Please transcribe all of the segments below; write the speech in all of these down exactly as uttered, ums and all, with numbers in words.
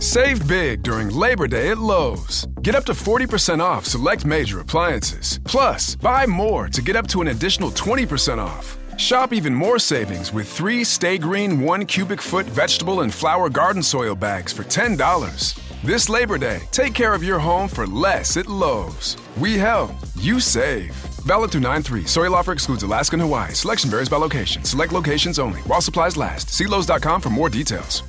Save big during Labor Day at Lowe's. Get up to forty percent off select major appliances. Plus, buy more to get up to an additional twenty percent off. Shop even more savings with three Stay Green one cubic foot vegetable and flower garden soil bags for ten dollars. This Labor Day, take care of your home for less at Lowe's. We help, you save. Valid through nine three. Soil offer excludes Alaska and Hawaii. Selection varies by location. Select locations only. While supplies last. See Lowe's dot com for more details.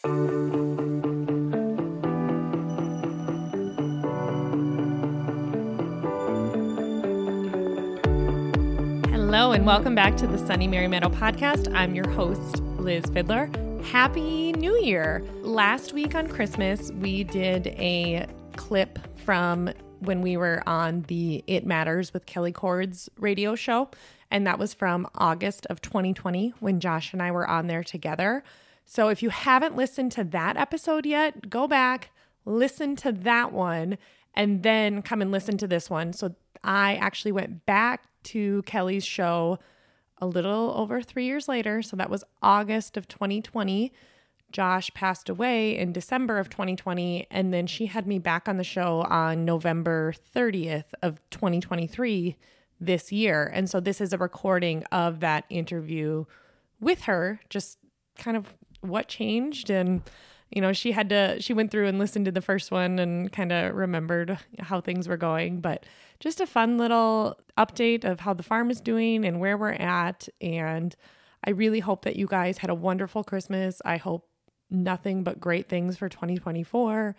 Hello and welcome back to the Sunny Mary Meadow podcast. I'm your host, Liz Fiddler. Happy New Year. Last week on Christmas, we did a clip from when we were on the It Matters with Kelly Cord's radio show. And that was from August of twenty twenty when Josh and I were on there together. So if you haven't listened to that episode yet, go back, listen to that one, and then come and listen to this one. So I actually went back to Kelly's show a little over three years later. So that was August of twenty twenty. Josh passed away in December of twenty twenty. And then she had me back on the show on November thirtieth of twenty twenty-three this year. And so this is a recording of that interview with her, just kind of what changed. And, you know, she had to, she went through and listened to the first one and kind of remembered how things were going, but just a fun little update of how the farm is doing and where we're at. And I really hope that you guys had a wonderful Christmas. I hope nothing but great things for twenty twenty-four.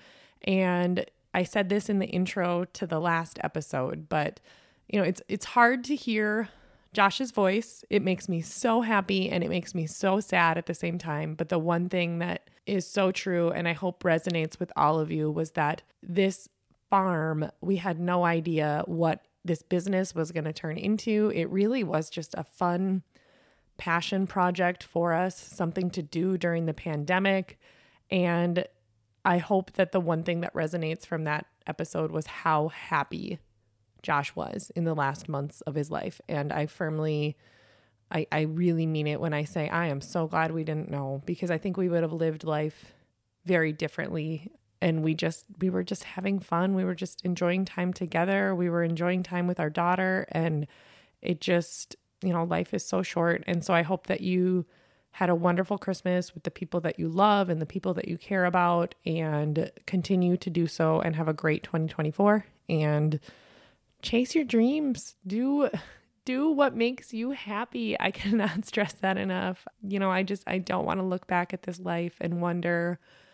And I said this in the intro to the last episode, but you know, it's, it's hard to hear Josh's voice. It makes me so happy and it makes me so sad at the same time. But the one thing that is so true, and I hope resonates with all of you, was that this farm, we had no idea what this business was going to turn into. It really was just a fun passion project for us, something to do during the pandemic. And I hope that the one thing that resonates from that episode was how happy Josh was in the last months of his life. And I firmly, I, I really mean it when I say I am so glad we didn't know, because I think we would have lived life very differently. And we just, we were just having fun. We were just enjoying time together. We were enjoying time with our daughter. And it just, you know, life is so short. And so I hope that you had a wonderful Christmas with the people that you love and the people that you care about, and continue to do so and have a great twenty twenty-four and chase your dreams. Do do what makes you happy. I cannot stress that enough. You know, I just, I don't want to look back at this life and wonder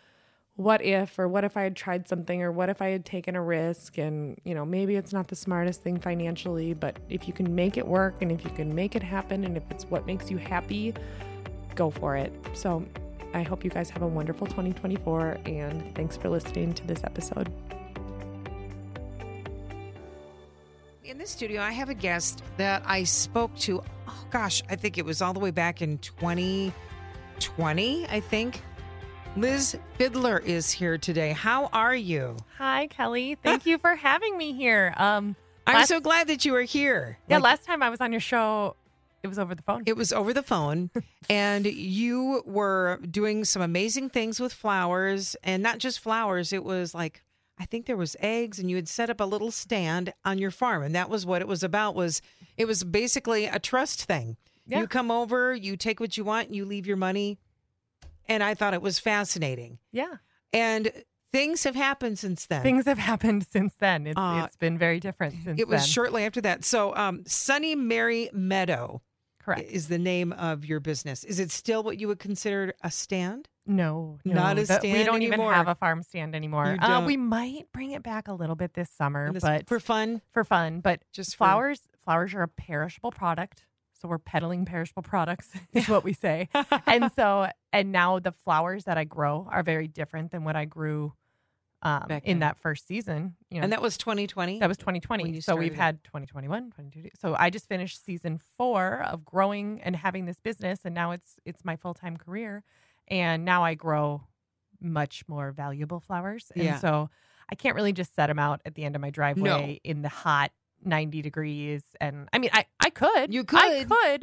what if, or what if I had tried something, or what if I had taken a risk. And, you know, maybe it's not the smartest thing financially, but if you can make it work and if you can make it happen, and if it's what makes you happy, go for it. So I hope you guys have a wonderful twenty twenty-four, and thanks for listening to this episode. In the studio, I have a guest that I spoke to, oh gosh, I think it was all the way back in twenty twenty, I think. Liz Fiddler is here today. How are you? Hi, Kelly. Thank you for having me here. Um, I'm last, so glad that you are here. Yeah, Like, last time I was on your show, it was over the phone. It was over the phone, and you were doing some amazing things with flowers, and not just flowers. It was like, I think there was eggs, and you had set up a little stand on your farm, and that was what it was about. Was it was basically a trust thing. Yeah. You come over, you take what you want, you leave your money, and I thought it was fascinating. Yeah. And things have happened since then. Things have happened since then. It's, Uh, it's been very different since It was then. shortly after that. So, um, Sunny Mary Meadow Correct. is the name of your business. Is it still what you would consider a stand? No, no. Not a that- stand We don't anymore. even have a farm stand anymore. You Uh, don't. we might bring it back a little bit this summer, This- but for fun? for fun. But Just for- flowers, flowers are a perishable product. So we're peddling perishable products is what we say. And so, and now the flowers that I grow are very different than what I grew um, Back in then. that first season. You know, And that was twenty twenty? That was twenty when twenty. you So we've started it. had twenty twenty-one, twenty twenty-two. So I just finished season four of growing and having this business, and now it's it's my full-time career. And now I grow much more valuable flowers. And Yeah. so I can't really just set them out at the end of my driveway No. in the hot ninety degrees. And I mean, I, I could. You I could. could.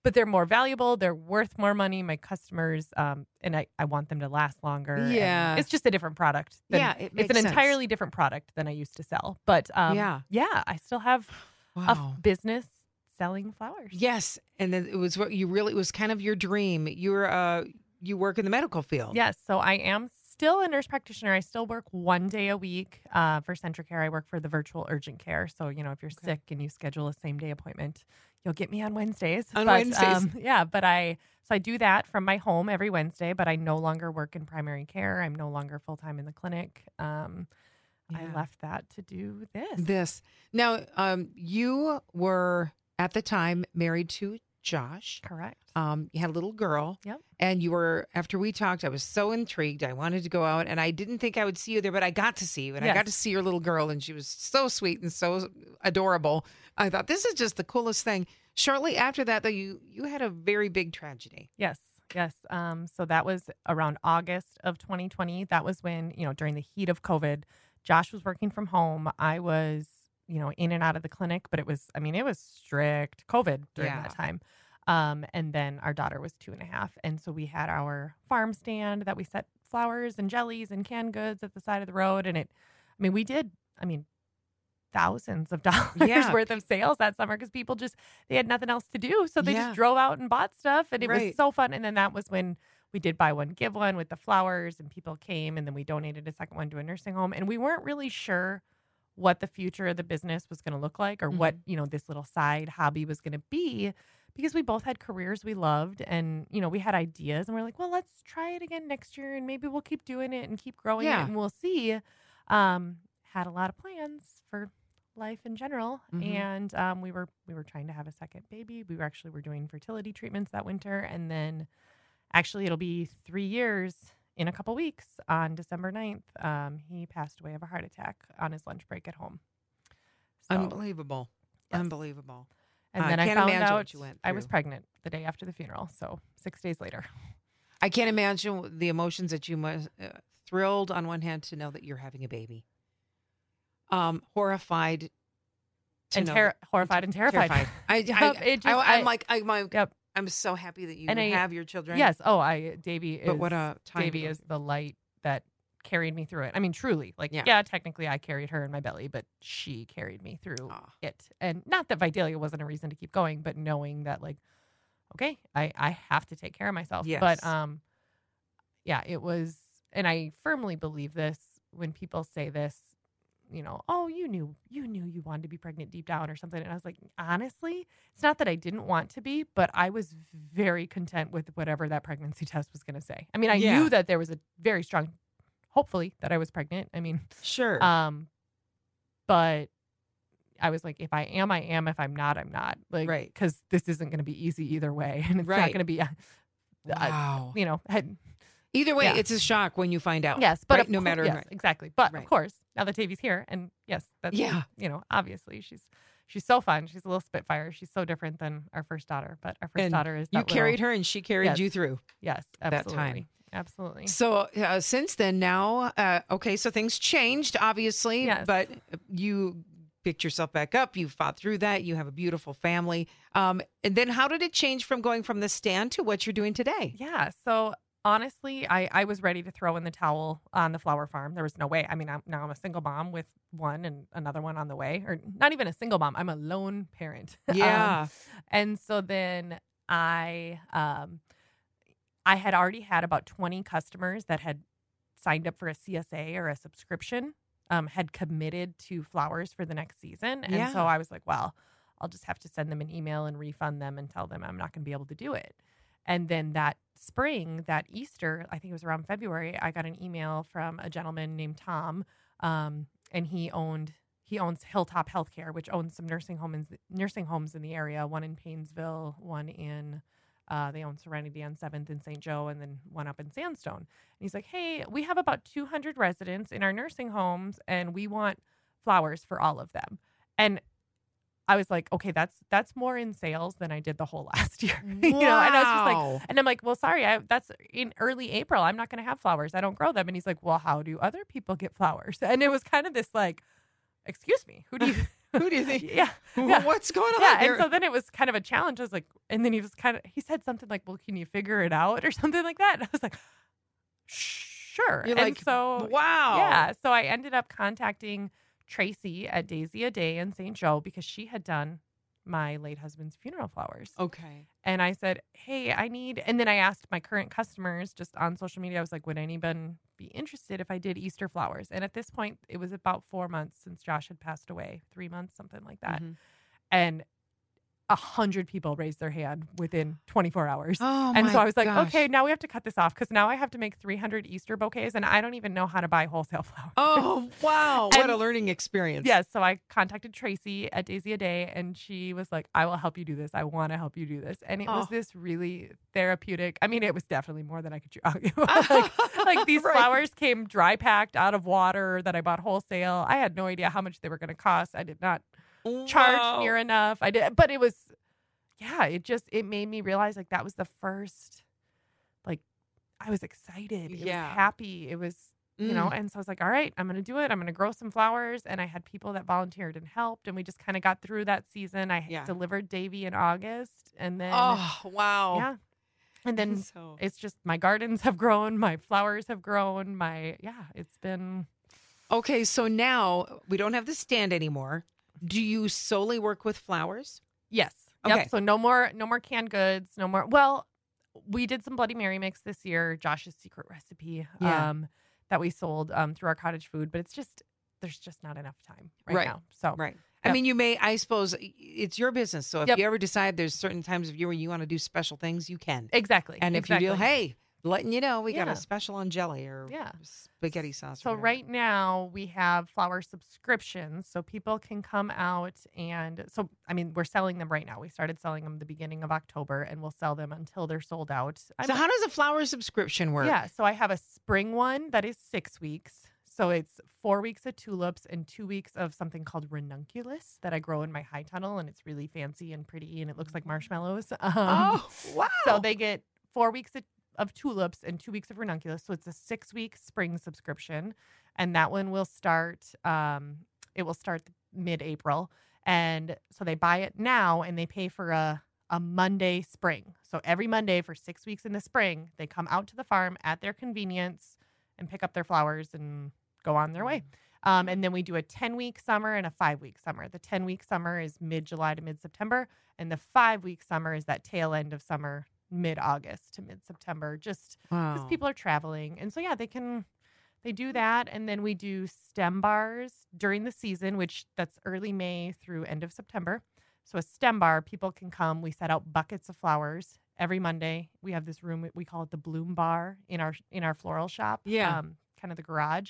but they're more valuable. They're worth more money. My customers, um, and I, I want them to last longer. Yeah. And it's just a different product. Than, Yeah, it it's makes an sense. entirely different product than I used to sell. But um, Yeah. yeah, I still have Wow. a business selling flowers. Yes, and then it was what you really it was kind of your dream. You're uh you work in the medical field. Yes, so I am still a nurse practitioner. I still work one day a week uh, for Centricare. I work for the virtual urgent care. So, you know, if you're Okay. sick and you schedule a same day appointment, you'll get me on Wednesdays. On But, Wednesdays. Um, yeah, but I, so I do that from my home every Wednesday, but I no longer work in primary care. I'm no longer full time in the clinic. Um, Yeah. I left that to do this. This now, um, you were at the time married to Josh. Correct. Um, you had a little girl. Yep. And you were, after we talked, I was so intrigued. I wanted to go out and I didn't think I would see you there, but I got to see you and I Yes. got to see your little girl and she was so sweet and so adorable. I thought this is just the coolest thing. Shortly after that, though, you, you had a very big tragedy. Yes. Yes. Um, so that was around August of twenty twenty. That was when, you know, during the heat of COVID, Josh was working from home. I was, you know, in and out of the clinic, but it was, I mean, it was strict COVID during Yeah. that time. Um, and then our daughter was two and a half. And so we had our farm stand that we set flowers and jellies and canned goods at the side of the road. And it, I mean, we did, I mean, thousands of dollars Yeah. worth of sales that summer because people just, they had nothing else to do. So they Yeah. just drove out and bought stuff. And it Right. was so fun. And then that was when we did buy one, give one with the flowers and people came. And then we donated a second one to a nursing home. And we weren't really sure what the future of the business was going to look like or what, you know, this little side hobby was going to be because we both had careers we loved and, you know, we had ideas and we're like, well, let's try it again next year and maybe we'll keep doing it and keep growing Yeah. it and we'll see. Um, had a lot of plans for life in general. Mhm. And um, we were we were trying to have a second baby. We were actually were doing fertility treatments that winter. And then actually it'll be three years in a couple weeks on December ninth. Um, he passed away of a heart attack on his lunch break at home. So, Unbelievable. Yes. Unbelievable. and I then I can't found imagine out what you went I was through. pregnant the day after the funeral. So six days later. I can't imagine the emotions that you must uh, thrilled on one hand to know that you're having a baby. Um, horrified to And know ter- that- horrified and terrified. terrified. I, Yep, I, it just- I, I'm I- like, I'm, like, Yep. I'm so happy that you And I- have your children. Yes. Oh, I Davy is But what a time to Davy go is through. the light that carried me through it. I mean, truly. Like, Yeah. yeah, technically I carried her in my belly, but she carried me through Aw. it. And not that Vidalia wasn't a reason to keep going, but knowing that like, okay, I, I have to take care of myself. Yes. But um yeah, it was, and I firmly believe this when people say this, you know, oh, you knew, you knew you wanted to be pregnant deep down or something. And I was like, honestly, it's not that I didn't want to be, but I was very content with whatever that pregnancy test was going to say. I mean, I Yeah. knew that there was a very strong, hopefully that I was pregnant. I mean, Sure. um, but I was like, if I am, I am. If I'm not, I'm not. Like, Right. because this isn't going to be easy either way, and it's not Right. going to be, uh, uh, wow. you know, had, Either way, yeah. it's a shock when you find out. yes, but right? of no cour- matter. yes, right. exactly. But Right. of course, now that Tavy's here, and yes, that's Yeah. you know, obviously she's she's so fun. She's a little spitfire. She's so different than our first daughter, but our first And daughter is You that carried little, her, and she carried Yes. you through. Yes, that absolutely, time. absolutely. So uh, since then, now, uh, okay, so things changed, obviously, Yes. but you picked yourself back up. You fought through that. You have a beautiful family. Um, and then how did it change from going from the stand to what you're doing today? Yeah. So honestly, I, I was ready to throw in the towel on the flower farm. There was no way. I mean, I'm, now I'm a single mom with one and another one on the way, or not even a single mom. I'm a lone parent. Yeah. um, and so then I, um, I had already had about twenty customers that had signed up for a C S A or a subscription, um, had committed to flowers for the next season. And Yeah. so I was like, well, I'll just have to send them an email and refund them and tell them I'm not going to be able to do it. And then that spring, that Easter, I think it was around February, I got an email from a gentleman named Tom, um, and he owned he owns Hilltop Healthcare, which owns some nursing homes nursing homes in the area. One in Paynesville, one in uh, they own Serenity on seventh in Saint Joe, and then one up in Sandstone. And he's like, "Hey, we have about two hundred residents in our nursing homes, and we want flowers for all of them." And I was like, okay, that's that's more in sales than I did the whole last year. you know, and I was just Wow. like, and I'm like, well, sorry, I, that's in early April. I'm not going to have flowers. I don't grow them. And he's like, well, how do other people get flowers? And it was kind of this like, excuse me, who do you Who do you think? Yeah. yeah. What's going on Yeah. here? And so then it was kind of a challenge. I was like, and then he was kind of, he said something like, well, can you figure it out or something like that? And I was like, sure. You're and like, so, wow. Yeah. So I ended up contacting Tracy at Daisy a Day in Saint Joe because she had done my late husband's funeral flowers. Okay. And I said, hey, I need, and then I asked my current customers just on social media, I was like, would anyone be interested if I did Easter flowers? And at this point, it was about four months since Josh had passed away, three months, something like that. Mhm. And a hundred people raised their hand within twenty-four hours. Oh, and my so I was like, gosh. okay, now we have to cut this off because now I have to make three hundred Easter bouquets and I don't even know how to buy wholesale flowers. Oh, wow. What And- a learning experience. Yes. So I contacted Tracy at Daisy a Day and she was like, I will help you do this. I want to help you do this. And it was Oh. this really therapeutic. I mean, it was definitely more than I could chew out. like, like these Right. flowers came dry packed out of water that I bought wholesale. I had no idea how much they were going to cost. I did not charge Wow. near enough. I did, but it was, yeah, it just, it made me realize like that was the first, like, I was excited. It Yeah. was happy. It was, you know, Mm. and so I was like, all right, I'm going to do it. I'm going to grow some flowers. And I had people that volunteered and helped. And we just kind of got through that season. I Yeah. delivered Davy in August. And then, Oh, wow. yeah. And then So- it's just my gardens have grown. My flowers have grown. My, yeah, it's been. Okay, so now we don't have the stand anymore. Do you solely work with flowers? Yes. Okay. Yep. So no more, no more canned goods. No more. Well, we did some Bloody Mary mix this year, Josh's secret recipe, Yeah. um, that we sold um, through our cottage food. But it's just there's just not enough time right, Right. now. So Right. I Yep. mean, you may, I suppose it's your business. So if Yep. you ever decide there's certain times of year where you want to do special things, you can. exactly. And if exactly. you do, hey, letting you know, we got Yeah. a special on jelly or Yeah. spaghetti sauce. or So whatever. right now we have flower subscriptions, so people can come out and so I mean we're selling them right now. We started selling them the beginning of October, and we'll sell them until they're sold out. So I'm- how does a flower subscription work? Yeah, so I have a spring one that is six weeks. So it's four weeks of tulips and two weeks of something called ranunculus that I grow in my high tunnel, and it's really fancy and pretty, and it looks like marshmallows. Um, Oh, wow. So they get four weeks of, of tulips and two weeks of ranunculus. So it's a six week spring subscription, and that one will start. Um, it will start mid April, and so they buy it now, and they pay for a a Monday spring. So every Monday for six weeks in the spring, they come out to the farm at their convenience and pick up their flowers and go on their way. Um, and then we do a ten week summer and a five week summer. The ten week summer is mid July to mid September, and the five week summer is that tail end of summer, mid August to mid September, just because Wow. people are traveling. And so, yeah, they can, they do that. And then we do stem bars during the season, which that's early May through end of September. So a stem bar, people can come. We set out buckets of flowers every Monday. We have this room, we call it the bloom bar in our, in our floral shop. Yeah. Um, kind of the garage.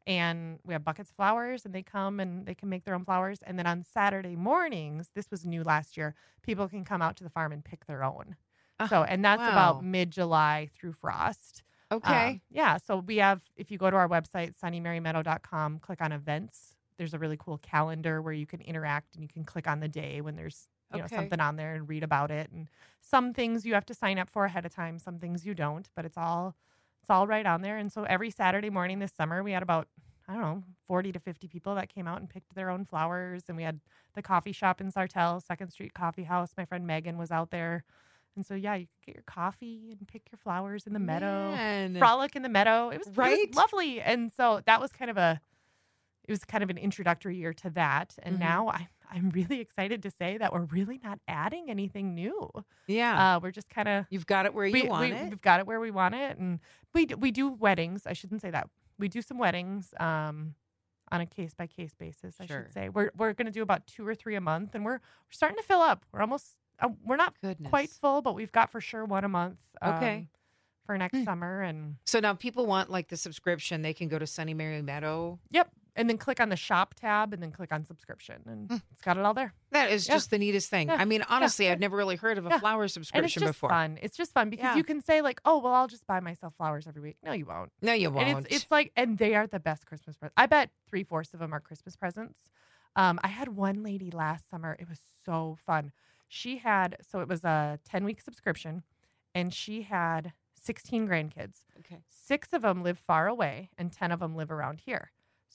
And we have buckets of flowers, and they come and they can make their own flowers. And then on Saturday mornings, this was new last year, people can come out to the farm and pick their own. Ah, So, and that's wow. about mid-July through frost. Okay. Um, yeah. So we have, if you go to our website, sunny mary meadow dot com, click on events. There's a really cool calendar where you can interact and you can click on the day when there's, you know, Okay. something on there and read about it. And some things you have to sign up for ahead of time. Some things you don't, but it's all, it's all right on there. And so every Saturday morning this summer, we had about, I don't know, forty to fifty people that came out and picked their own flowers. And we had the coffee shop in Sartell, Second Street Coffee House. My friend Megan was out there. And so, yeah, you could get your coffee and pick your flowers in the meadow, Man. frolic in the meadow. It was, it was Right? lovely. And so that was kind of a, it was kind of an introductory year to that. And Mhm. now I, I'm really excited to say that we're really not adding anything new. Yeah. Uh, we're just kind of, You've got it where you we, want we, it. We've got it where we want it. And we, d- we do weddings. I shouldn't say that. We do some weddings um, on a case by case basis, I Sure. should say. We're, we're going to do about two or three a month, and we're, we're starting to fill up. We're almost, uh, we're not Goodness. quite full, but we've got for sure one a month. Okay. um, For next Hmm. summer. And So now people want like the subscription. They can go to Sunny Mary Meadow. yep. And then click on the shop tab and then click on subscription. And Hmm. it's got it all there. That is Yeah. just the neatest thing. Yeah. I mean, honestly, Yeah. I've never really heard of a Yeah. flower And it's subscription just before. fun. It's just fun because Yeah. you can say like, oh, well, I'll just buy myself flowers every week. No, you won't. No, you won't. And it's it's like, and they are the best Christmas presents. I bet three fourths of them are Christmas presents. Um, I had one lady last summer. It was so fun. She had, so it was a ten week subscription, and she had sixteen grandkids. okay. Six of them live far away, and ten of them live around here.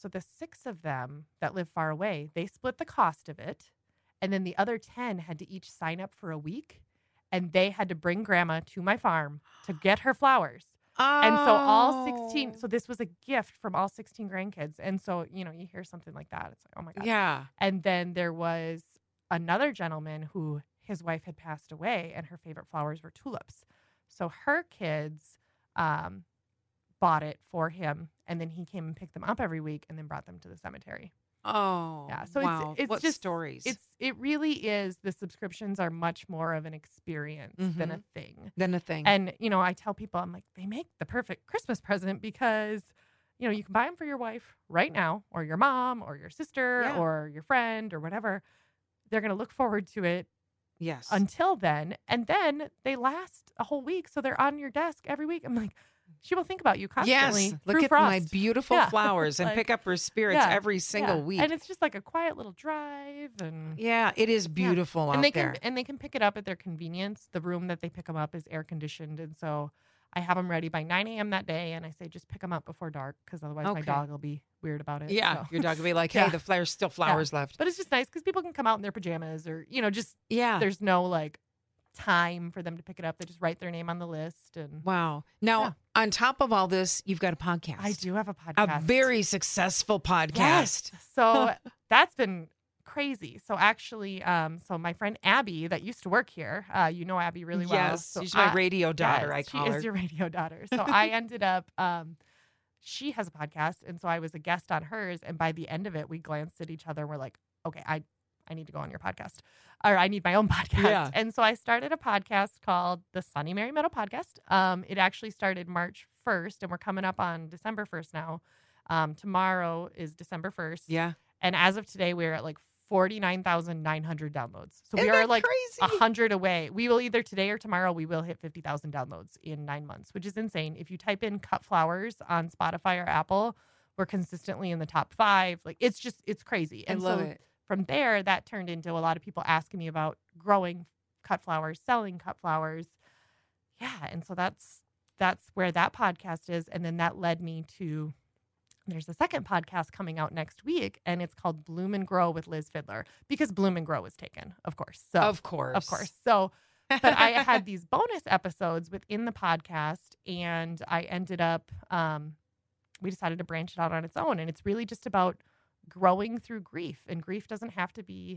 So the six of them that live far away, they split the cost of it. And then the other ten had to each sign up for a week. And they had to bring grandma to my farm to get her flowers. Oh. And so all sixteen, so this was a gift from all sixteen grandkids. And so, you know, you hear something like that. It's like, oh my God. Yeah. And then there was another gentleman who his wife had passed away and her favorite flowers were tulips. So her kids um, bought it for him. And then he came and picked them up every week and then brought them to the cemetery. Oh, yeah. So wow. it's, it's what just stories. It's it really is. The subscriptions are much more of an experience mm-hmm. than a thing. Than a thing. And you know, I tell people, I'm like, they make the perfect Christmas present because you know you can buy them for your wife right now, or your mom, or your sister, yeah. or your friend, or whatever. They're gonna look forward to it. Yes. Until then, and then they last a whole week, so they're on your desk every week. I'm like. She will think about you constantly. Yes, look at frost. my beautiful yeah. flowers and like, pick up her spirits yeah, every single yeah. week. And it's just like a quiet little drive, and yeah, it is beautiful yeah. out and they there. Can, and they can pick it up at their convenience. The room that they pick them up is air conditioned, and so I have them ready by nine a.m. that day. And I say just pick them up before dark because otherwise okay. my dog will be weird about it. Yeah, so. your dog will be like, "Hey, yeah. the flowers still flowers yeah. left." But it's just nice because people can come out in their pajamas, or you know, just yeah. There's no like. time for them to pick it up. They just write their name on the list. And wow. Now, yeah. on top of all this, you've got a podcast. I do have a podcast. A very successful podcast. Yes. So that's been crazy. So actually, um, so my friend Abby that used to work here, uh, you know Abby really well. Yes, so she's my I, radio daughter, yes, I call she her. She is your radio daughter. So I ended up, um, she has a podcast, and so I was a guest on hers, and by the end of it, we glanced at each other and we're like, okay, I I need to go on your podcast, or I need my own podcast. Yeah. And so I started a podcast called the Sunny Mary Meadow Podcast. Um, it actually started March first, and we're coming up on December first now. Um, tomorrow is December first. Yeah. And as of today, we're at like forty-nine thousand nine hundred downloads. So Isn't we are that like crazy? one hundred away. We will either today or tomorrow, we will hit fifty thousand downloads in nine months, which is insane. If you type in cut flowers on Spotify or Apple, we're consistently in the top five. Like it's just, it's crazy. And I love so it. From there, that turned into a lot of people asking me about growing cut flowers, selling cut flowers. Yeah. And so that's, that's where that podcast is. And then that led me to, there's a second podcast coming out next week, and it's called Bloom and Grow with Liz Fidler, because Bloom and Grow was taken, of course. So Of course. Of course. So, but I had these bonus episodes within the podcast, and I ended up, um, we decided to branch it out on its own. And it's really just about growing through grief, and grief doesn't have to be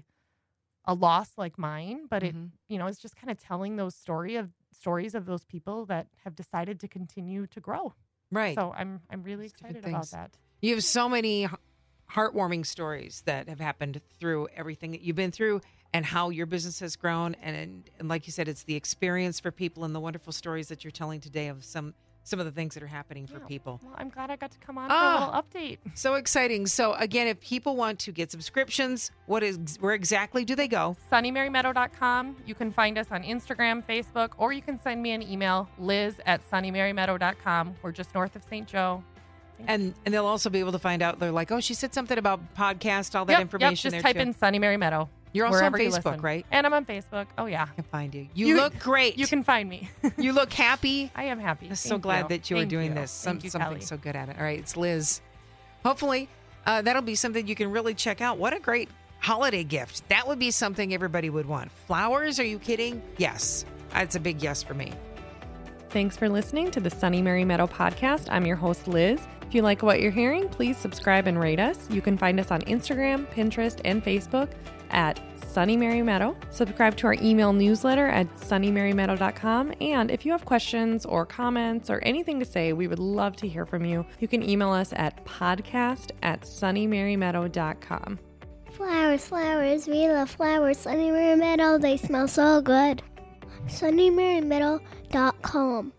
a loss like mine, but it, mm-hmm. you know, it's just kind of telling those story of stories of those people that have decided to continue to grow. Right. So I'm, I'm really excited about that. You have so many heartwarming stories that have happened through everything that you've been through and how your business has grown. And, and, and like you said, it's the experience for people and the wonderful stories that you're telling today of some some of the things that are happening for Yeah. people. Well, I'm glad I got to come on Ah. for a little update. So exciting. So again, if people want to get subscriptions, what is where exactly do they go? sunny mary meadow dot com. You can find us on Instagram, Facebook, or you can send me an email, liz at sunny mary meadow dot com. We're just north of Saint Joe. And and they'll also be able to find out. They're like, oh, she said something about podcast, all that Yep, information. Yep, just there type too. in Sunny Mary Meadow. You're also on wherever you Facebook, listen. right? And I'm on Facebook. Oh, yeah. I can find you. You, You- look great. You can find me. You look happy. I am happy. I'm so Thank glad you. that you were Thank doing you. this. Some, Thank you, something Kelly. so good at it. All right, it's Liz. Hopefully, uh, that'll be something you can really check out. What a great holiday gift. That would be something everybody would want. Flowers? Are you kidding? Yes. That's a big yes for me. Thanks for listening to the Sunny Mary Meadow podcast. I'm your host, Liz. If you like what you're hearing, please subscribe and rate us. You can find us on Instagram, Pinterest, and Facebook at Sunny Mary Meadow. Subscribe to our email newsletter at sunny mary meadow dot com. And if you have questions or comments or anything to say, we would love to hear from you. You can email us at podcast at sunny mary meadow dot com. Flowers, flowers, we love flowers. Sunny Mary Meadow, they smell so good. sunny mary meadow dot com